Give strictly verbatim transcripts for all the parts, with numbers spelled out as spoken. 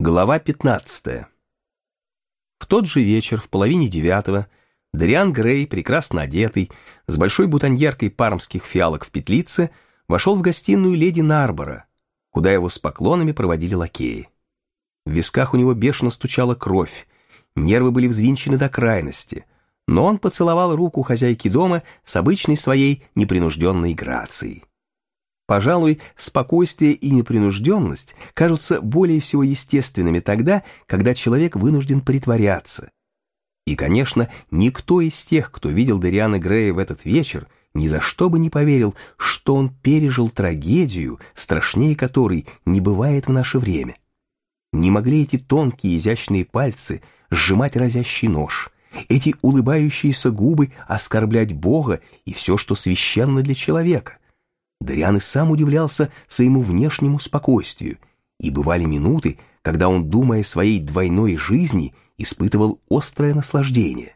Глава пятнадцатая. В тот же вечер, в половине девятого, Дориан Грей, прекрасно одетый, с большой бутоньеркой пармских фиалок в петлице, вошел в гостиную леди Нарбора, куда его с поклонами проводили лакеи. В висках у него бешено стучала кровь, нервы были взвинчены до крайности, но он поцеловал руку хозяйки дома с обычной своей непринужденной грацией. Пожалуй, спокойствие и непринужденность кажутся более всего естественными тогда, когда человек вынужден притворяться. И, конечно, никто из тех, кто видел Дориана Грея в этот вечер, ни за что бы не поверил, что он пережил трагедию, страшнее которой не бывает в наше время. Не могли эти тонкие изящные пальцы сжимать разящий нож, эти улыбающиеся губы оскорблять Бога и все, что священно для человека. Дориан и сам удивлялся своему внешнему спокойствию, и бывали минуты, когда он, думая о своей двойной жизни, испытывал острое наслаждение.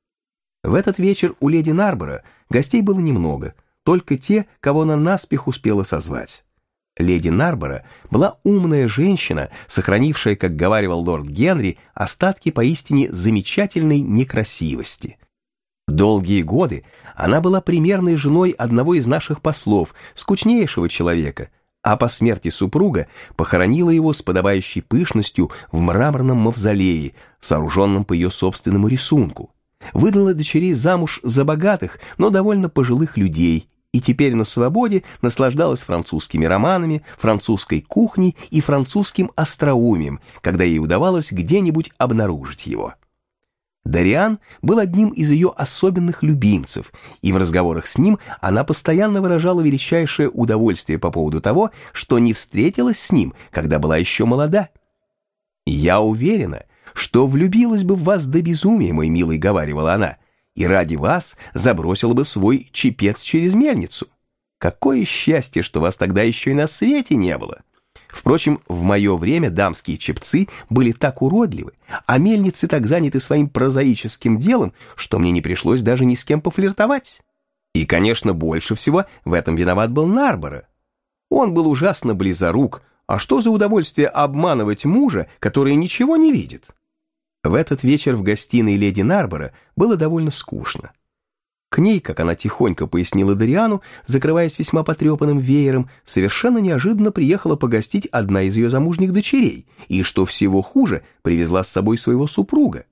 В этот вечер у леди Нарбора гостей было немного, только те, кого она наспех успела созвать. Леди Нарбора была умная женщина, сохранившая, как говаривал лорд Генри, остатки поистине замечательной некрасивости. Долгие годы она была примерной женой одного из наших послов, скучнейшего человека, а по смерти супруга похоронила его с подобающей пышностью в мраморном мавзолее, сооруженном по ее собственному рисунку. Выдала дочерей замуж за богатых, но довольно пожилых людей, и теперь на свободе наслаждалась французскими романами, французской кухней и французским остроумием, когда ей удавалось где-нибудь обнаружить его. Дориан был одним из ее особенных любимцев, и в разговорах с ним она постоянно выражала величайшее удовольствие по поводу того, что не встретилась с ним, когда была еще молода. «Я уверена, что влюбилась бы в вас до безумия, мой милый», — говаривала она, «и ради вас забросила бы свой чепец через мельницу. Какое счастье, что вас тогда еще и на свете не было! Впрочем, в мое время дамские чепцы были так уродливы, а мельницы так заняты своим прозаическим делом, что мне не пришлось даже ни с кем пофлиртовать. И, конечно, больше всего в этом виноват был Нарбора. Он был ужасно близорук, а что за удовольствие обманывать мужа, который ничего не видит?» В этот вечер в гостиной леди Нарбора было довольно скучно. К ней, как она тихонько пояснила Дориану, закрываясь весьма потрепанным веером, совершенно неожиданно приехала погостить одна из ее замужних дочерей, и, что всего хуже, привезла с собой своего супруга.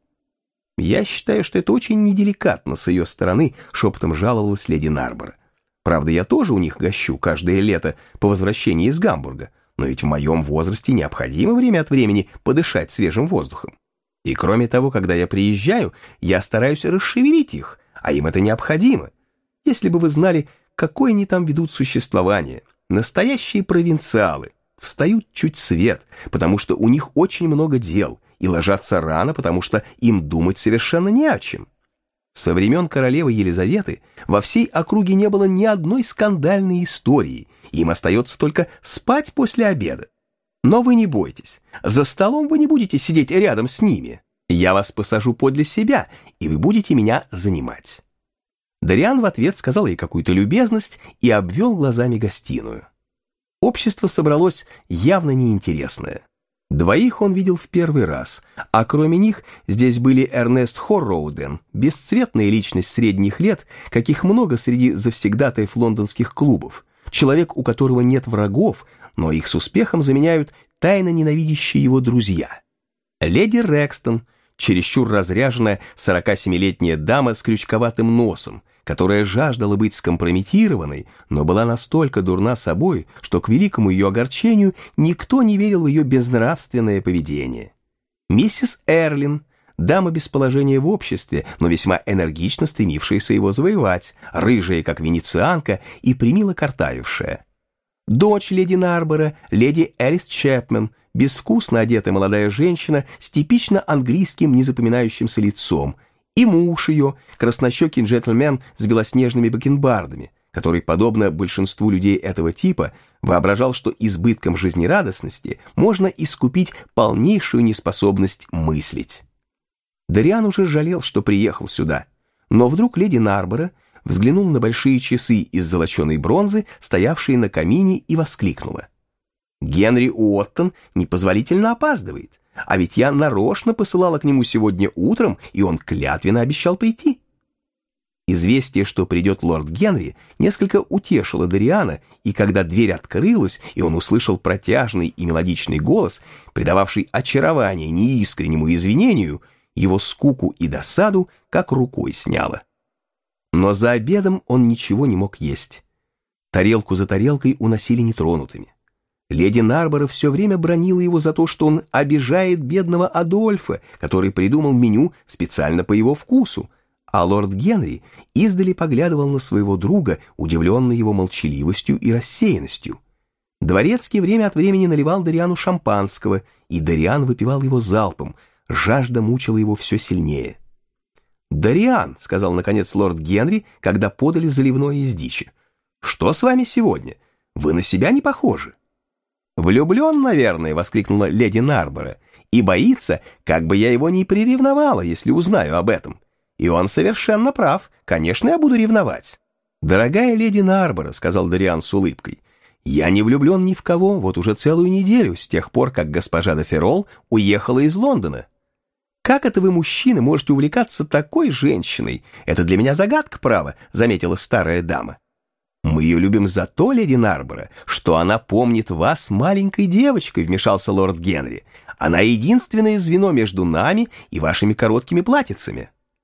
«Я считаю, что это очень неделикатно с ее стороны», — шепотом жаловалась леди Нарбора. «Правда, я тоже у них гощу каждое лето по возвращении из Гамбурга, но ведь в моем возрасте необходимо время от времени подышать свежим воздухом. И кроме того, когда я приезжаю, я стараюсь расшевелить их, а им это необходимо. Если бы вы знали, какое они там ведут существование. Настоящие провинциалы. Встают чуть свет, потому что у них очень много дел, и ложатся рано, потому что им думать совершенно не о чем. Со времен королевы Елизаветы во всей округе не было ни одной скандальной истории, им остается только спать после обеда. Но вы не бойтесь, за столом вы не будете сидеть рядом с ними. Я вас посажу подле себя, и вы будете меня занимать». Дориан в ответ сказал ей какую-то любезность и обвел глазами гостиную. Общество собралось явно неинтересное. Двоих он видел в первый раз, а кроме них здесь были Эрнест Хорроуден, бесцветная личность средних лет, каких много среди завсегдатаев лондонских клубов, человек, у которого нет врагов, но их с успехом заменяют тайно ненавидящие его друзья. Леди Рекстон, чересчур разряженная сорокасемилетняя дама с крючковатым носом, которая жаждала быть скомпрометированной, но была настолько дурна собой, что к великому ее огорчению никто не верил в ее безнравственное поведение. Миссис Эрлин, дама без положения в обществе, но весьма энергично стремившаяся его завоевать, рыжая, как венецианка, и примило картавившая. Дочь леди Нарбора, леди Элис Чепмен, безвкусно одетая молодая женщина с типично английским незапоминающимся лицом, и муж ее, краснощекий джентльмен с белоснежными бакенбардами, который, подобно большинству людей этого типа, воображал, что избытком жизнерадостности можно искупить полнейшую неспособность мыслить. Дориан уже жалел, что приехал сюда, но вдруг леди Нарбора взглянул на большие часы из золоченой бронзы, стоявшие на камине, и воскликнула: «Генри Уоттон непозволительно опаздывает. А ведь я нарочно посылала к нему сегодня утром, и он клятвенно обещал прийти». Известие, что придет лорд Генри, несколько утешило Дориана, и когда дверь открылась, и он услышал протяжный и мелодичный голос, придававший очарование неискреннему извинению, его скуку и досаду как рукой сняло. Но за обедом он ничего не мог есть. Тарелку за тарелкой уносили нетронутыми. Леди Нарбора все время бранила его за то, что он обижает бедного Адольфа, который придумал меню специально по его вкусу, а лорд Генри издали поглядывал на своего друга, удивленный его молчаливостью и рассеянностью. Дворецкий время от времени наливал Дориану шампанского, и Дориан выпивал его залпом, жажда мучила его все сильнее. «Дориан», — сказал наконец лорд Генри, когда подали заливное из дичи, — «что с вами сегодня? Вы на себя не похожи». «Влюблен, наверное», — воскликнула леди Нарбора, «и боится, как бы я его не приревновала, если узнаю об этом. И он совершенно прав, конечно, я буду ревновать». «Дорогая леди Нарбора», — сказал Дориан с улыбкой, — «я не влюблен ни в кого вот уже целую неделю, с тех пор, как госпожа де Феррол уехала из Лондона». «Как это вы, мужчины, можете увлекаться такой женщиной? Это для меня загадка, право», — заметила старая дама. «Мы ее любим за то, леди Нарбора, что она помнит вас маленькой девочкой», — вмешался лорд Генри. «Она единственное звено между нами и вашими короткими платьицами».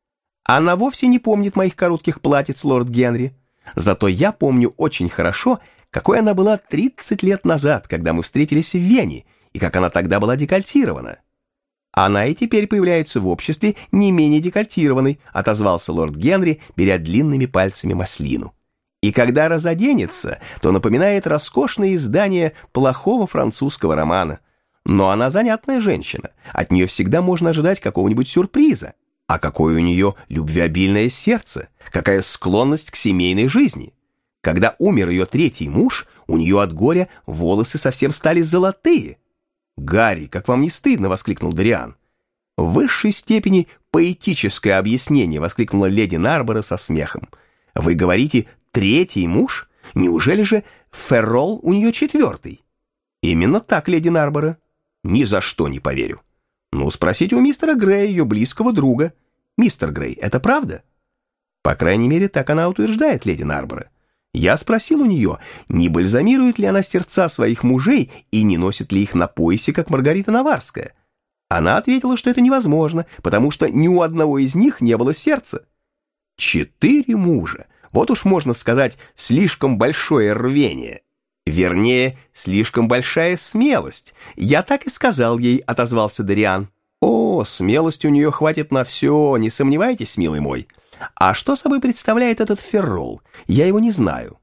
«Она вовсе не помнит моих коротких платьиц, лорд Генри. Зато я помню очень хорошо, какой она была тридцать лет назад, когда мы встретились в Вене, и как она тогда была декольтирована». «Она и теперь появляется в обществе не менее декольтированной», — отозвался лорд Генри, беря длинными пальцами маслину. «И когда разоденется, то напоминает роскошное издание плохого французского романа. Но она занятная женщина, от нее всегда можно ожидать какого-нибудь сюрприза. А какое у нее любвеобильное сердце, какая склонность к семейной жизни. Когда умер ее третий муж, у нее от горя волосы совсем стали золотые». «Гарри, как вам не стыдно?» — воскликнул Дориан. «В высшей степени поэтическое объяснение», — воскликнула леди Нарбора со смехом. «Вы говорите, третий муж? Неужели же Феррол у нее четвертый?» «Именно так, леди Нарбора». «Ни за что не поверю». «Ну, спросите у мистера Грея, ее близкого друга». «Мистер Грей, это правда?» «По крайней мере, так она утверждает, леди Нарбора. Я спросил у нее, не бальзамирует ли она сердца своих мужей и не носит ли их на поясе, как Маргарита Наварская. Она ответила, что это невозможно, потому что ни у одного из них не было сердца». «Четыре мужа! Вот уж можно сказать, слишком большое рвение. Вернее, слишком большая смелость. Я так и сказал ей», — отозвался Дориан. «О, смелости у нее хватит на все, не сомневайтесь, милый мой. А что собой представляет этот Феррол? Я его не знаю».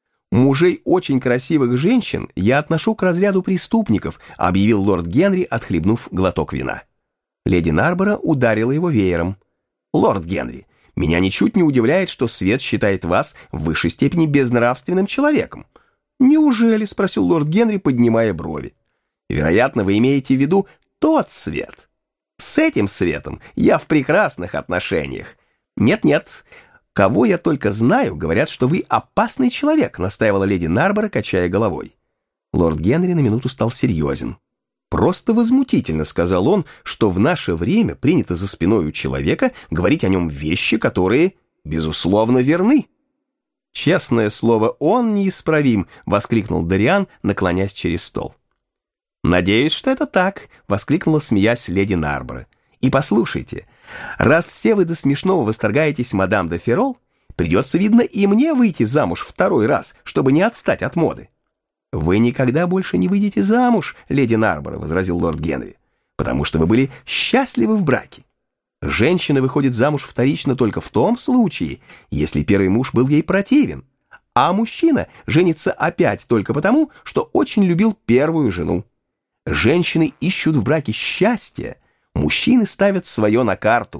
«Мужей очень красивых женщин я отношу к разряду преступников», — объявил лорд Генри, отхлебнув глоток вина. Леди Нарбора ударила его веером. «Лорд Генри, меня ничуть не удивляет, что свет считает вас в высшей степени безнравственным человеком». «Неужели?» — спросил лорд Генри, поднимая брови. «Вероятно, вы имеете в виду тот свет. С этим светом я в прекрасных отношениях. Нет-нет, кого я только знаю, говорят, что вы опасный человек», — настаивала леди Нарбора, качая головой. Лорд Генри на минуту стал серьезен. «Просто возмутительно», — сказал он, — «что в наше время принято за спиной у человека говорить о нем вещи, которые, безусловно, верны». «Честное слово, он неисправим», — воскликнул Дориан, наклоняясь через стол. «Надеюсь, что это так», — воскликнула, смеясь, леди Нарбора. «И послушайте, раз все вы до смешного восторгаетесь мадам де Феррол, придется, видно, и мне выйти замуж второй раз, чтобы не отстать от моды». «Вы никогда больше не выйдете замуж, леди Нарбора», — возразил лорд Генри, «потому что вы были счастливы в браке. Женщина выходит замуж вторично только в том случае, если первый муж был ей противен, а мужчина женится опять только потому, что очень любил первую жену. Женщины ищут в браке счастья, мужчины ставят свое на карту».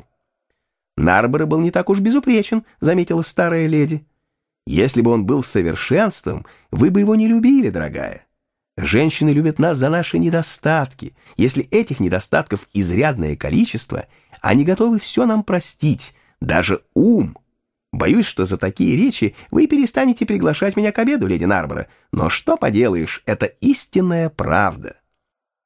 «Нарбора был не так уж безупречен», — заметила старая леди. «Если бы он был совершенством, вы бы его не любили, дорогая. Женщины любят нас за наши недостатки. Если этих недостатков изрядное количество, они готовы все нам простить, даже ум. Боюсь, что за такие речи вы перестанете приглашать меня к обеду, леди Нарбора, но что поделаешь, это истинная правда».